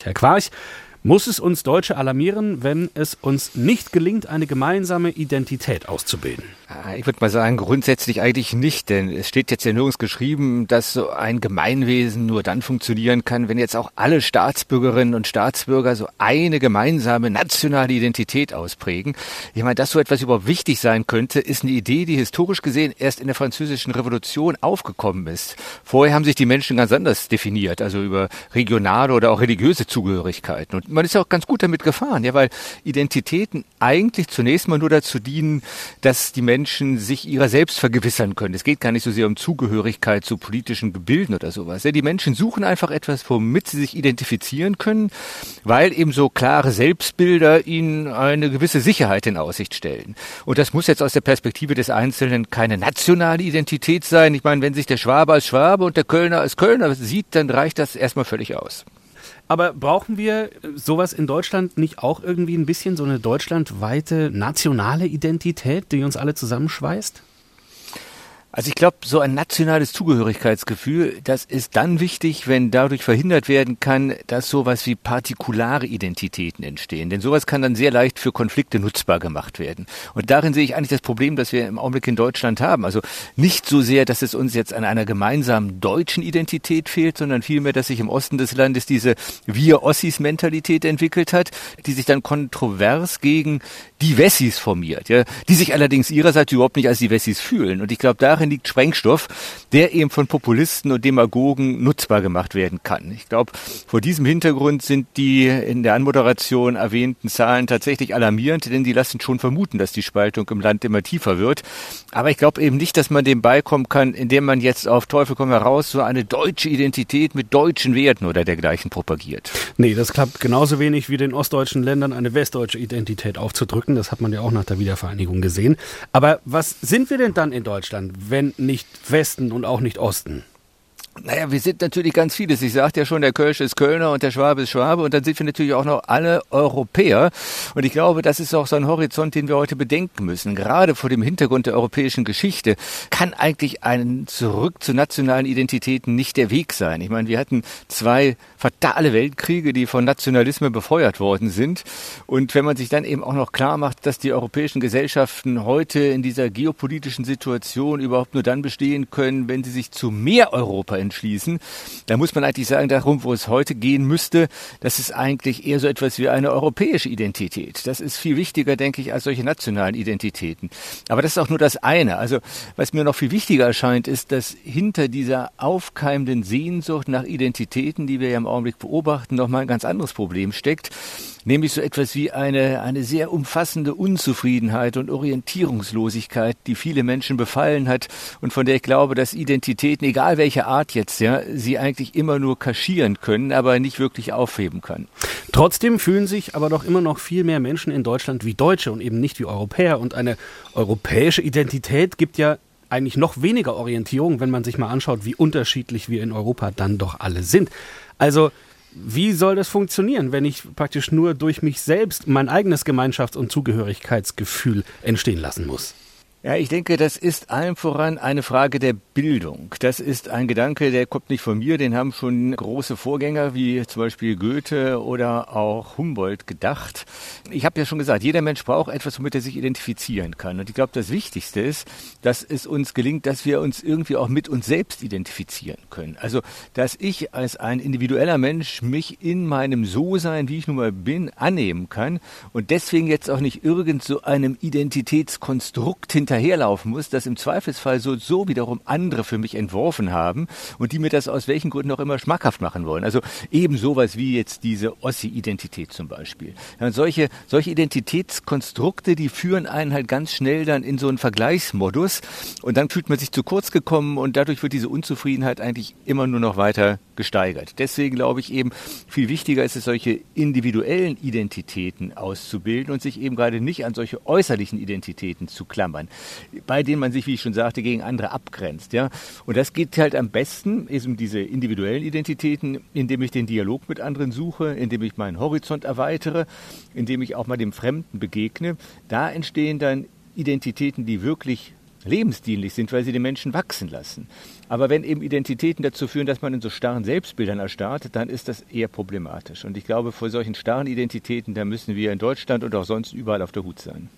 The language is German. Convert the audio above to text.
Herr Quarch, muss es uns Deutsche alarmieren, wenn es uns nicht gelingt, eine gemeinsame Identität auszubilden? Ich würde mal sagen, grundsätzlich eigentlich nicht, denn es steht jetzt ja nirgends geschrieben, dass so ein Gemeinwesen nur dann funktionieren kann, wenn jetzt auch alle Staatsbürgerinnen und Staatsbürger so eine gemeinsame nationale Identität ausprägen. Ich meine, dass so etwas überhaupt wichtig sein könnte, ist eine Idee, die historisch gesehen erst in der Französischen Revolution aufgekommen ist. Vorher haben sich die Menschen ganz anders definiert, also über regionale oder auch religiöse Zugehörigkeiten. Und man ist ja auch ganz gut damit gefahren, ja, weil Identitäten eigentlich zunächst mal nur dazu dienen, dass die Menschen sich ihrer selbst vergewissern können. Es geht gar nicht so sehr um Zugehörigkeit zu politischen Gebilden oder sowas. Ja, die Menschen suchen einfach etwas, womit sie sich identifizieren können, weil eben so klare Selbstbilder ihnen eine gewisse Sicherheit in Aussicht stellen. Und das muss jetzt aus der Perspektive des Einzelnen keine nationale Identität sein. Ich meine, wenn sich der Schwabe als Schwabe und der Kölner als Kölner sieht, dann reicht das erstmal völlig aus. Aber brauchen wir sowas in Deutschland nicht auch irgendwie ein bisschen, so eine deutschlandweite nationale Identität, die uns alle zusammenschweißt? Also ich glaube, so ein nationales Zugehörigkeitsgefühl, das ist dann wichtig, wenn dadurch verhindert werden kann, dass sowas wie partikulare Identitäten entstehen. Denn sowas kann dann sehr leicht für Konflikte nutzbar gemacht werden. Und darin sehe ich eigentlich das Problem, das wir im Augenblick in Deutschland haben. Also nicht so sehr, dass es uns jetzt an einer gemeinsamen deutschen Identität fehlt, sondern vielmehr, dass sich im Osten des Landes diese Wir-Ossis-Mentalität entwickelt hat, die sich dann kontrovers gegen die Wessis formiert, ja, die sich allerdings ihrerseits überhaupt nicht als die Wessis fühlen. Und ich glaube, darin liegt Sprengstoff, der eben von Populisten und Demagogen nutzbar gemacht werden kann. Ich glaube, vor diesem Hintergrund sind die in der Anmoderation erwähnten Zahlen tatsächlich alarmierend, denn die lassen schon vermuten, dass die Spaltung im Land immer tiefer wird. Aber ich glaube eben nicht, dass man dem beikommen kann, indem man jetzt auf Teufel komm heraus so eine deutsche Identität mit deutschen Werten oder dergleichen propagiert. Nee, das klappt genauso wenig wie den ostdeutschen Ländern eine westdeutsche Identität aufzudrücken. Das hat man ja auch nach der Wiedervereinigung gesehen. Aber was sind wir denn dann in Deutschland, wenn nicht Westen und auch nicht Osten? Naja, wir sind natürlich ganz vieles. Ich sagte ja schon, der Kölsche ist Kölner und der Schwabe ist Schwabe und dann sind wir natürlich auch noch alle Europäer. Und ich glaube, das ist auch so ein Horizont, den wir heute bedenken müssen. Gerade vor dem Hintergrund der europäischen Geschichte kann eigentlich ein Zurück zu nationalen Identitäten nicht der Weg sein. Ich meine, wir hatten 2 fatale Weltkriege, die von Nationalismen befeuert worden sind. Und wenn man sich dann eben auch noch klar macht, dass die europäischen Gesellschaften heute in dieser geopolitischen Situation überhaupt nur dann bestehen können, wenn sie sich zu mehr Europa entschließen, da muss man eigentlich sagen, darum, wo es heute gehen müsste, das ist eigentlich eher so etwas wie eine europäische Identität. Das ist viel wichtiger, denke ich, als solche nationalen Identitäten. Aber das ist auch nur das eine. Also was mir noch viel wichtiger erscheint, ist, dass hinter dieser aufkeimenden Sehnsucht nach Identitäten, die wir ja im Augenblick beobachten, noch mal ein ganz anderes Problem steckt. Nämlich so etwas wie eine sehr umfassende Unzufriedenheit und Orientierungslosigkeit, die viele Menschen befallen hat und von der ich glaube, dass Identitäten, egal welcher Art jetzt, ja, sie eigentlich immer nur kaschieren können, aber nicht wirklich aufheben können. Trotzdem fühlen sich aber doch immer noch viel mehr Menschen in Deutschland wie Deutsche und eben nicht wie Europäer. Und eine europäische Identität gibt ja eigentlich noch weniger Orientierung, wenn man sich mal anschaut, wie unterschiedlich wir in Europa dann doch alle sind. Also wie soll das funktionieren, wenn ich praktisch nur durch mich selbst mein eigenes Gemeinschafts- und Zugehörigkeitsgefühl entstehen lassen muss? Ja, ich denke, das ist allen voran eine Frage der Bildung. Das ist ein Gedanke, der kommt nicht von mir, den haben schon große Vorgänger wie zum Beispiel Goethe oder auch Humboldt gedacht. Ich habe ja schon gesagt, jeder Mensch braucht etwas, womit er sich identifizieren kann. Und ich glaube, das Wichtigste ist, dass es uns gelingt, dass wir uns irgendwie auch mit uns selbst identifizieren können. Also, dass ich als ein individueller Mensch mich in meinem So-Sein, wie ich nun mal bin, annehmen kann und deswegen jetzt auch nicht irgend so einem Identitätskonstrukt hinterherlaufen muss, das im Zweifelsfall so wiederum andere für mich entworfen haben und die mir das aus welchen Gründen auch immer schmackhaft machen wollen. Also eben sowas wie jetzt diese Ossi-Identität zum Beispiel. Ja, solche Identitätskonstrukte, die führen einen halt ganz schnell dann in so einen Vergleichsmodus und dann fühlt man sich zu kurz gekommen und dadurch wird diese Unzufriedenheit eigentlich immer nur noch weiter gesteigert. Deswegen glaube ich eben, viel wichtiger ist es, solche individuellen Identitäten auszubilden und sich eben gerade nicht an solche äußerlichen Identitäten zu klammern, bei denen man sich, wie ich schon sagte, gegen andere abgrenzt. Ja? Und das geht halt am besten, eben diese individuellen Identitäten, indem ich den Dialog mit anderen suche, indem ich meinen Horizont erweitere, indem ich auch mal dem Fremden begegne. Da entstehen dann Identitäten, die wirklich lebensdienlich sind, weil sie den Menschen wachsen lassen. Aber wenn eben Identitäten dazu führen, dass man in so starren Selbstbildern erstarrt, dann ist das eher problematisch. Und ich glaube, vor solchen starren Identitäten, da müssen wir in Deutschland und auch sonst überall auf der Hut sein.